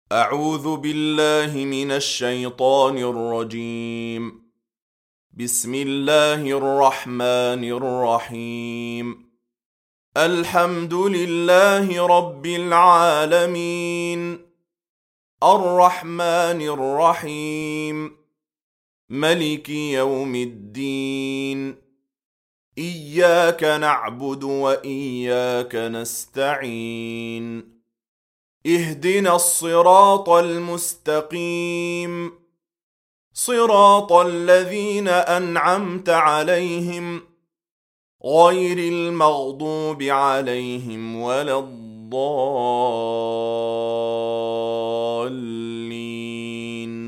أعوذ بالله من الشيطان الرجيم. بسم الله الرحمن الرحيم. الحمد لله رب العالمين، الرحمن الرحيم، ملك يوم الدين. إياك نعبد وإياك نستعين. اهدنا الصراط المستقيم، صراط الذين أنعمت عليهم غير المغضوب عليهم ولا الضالين.